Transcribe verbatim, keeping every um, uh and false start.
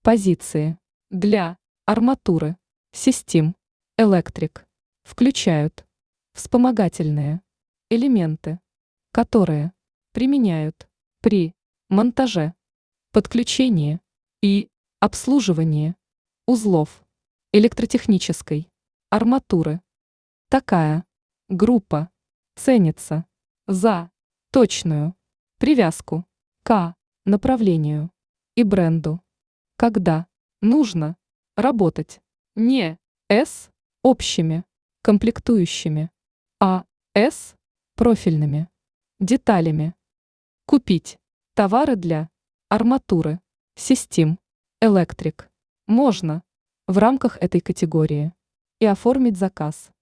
Позиции для арматуры, систем, электрик включают вспомогательные элементы, которые применяют при монтаже, подключении и обслуживании узлов электротехнической арматуры. Такая группа ценится за точную привязку к направлению и бренду, когда нужно работать не с общими комплектующими, а с профильными деталями. Купить товары для арматуры, систем, электрик можно в рамках этой категории и оформить заказ